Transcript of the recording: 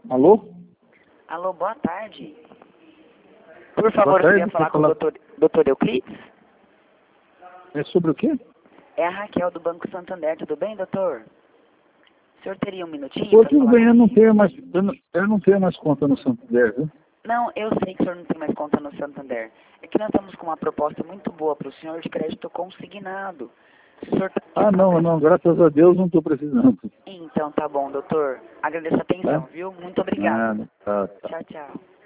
Alô? Alô, boa tarde. Por favor, Boa tarde, eu queria falar com o doutor Euclides. É sobre o quê? É a Raquel do Banco Santander, tudo bem, doutor? O senhor teria um minutinho? Pô, pra tudo falar bem, comigo? eu não tenho mais conta no Santander, viu? Não, eu sei que o senhor não tem mais conta no Santander. É que nós estamos com uma proposta muito boa para o senhor de crédito consignado. Se o senhor Ah, não, graças a Deus não estou precisando. Então, tá bom, doutor. Agradeço a atenção, Tá? viu? Muito obrigada. Nada, tá. Tchau, tchau.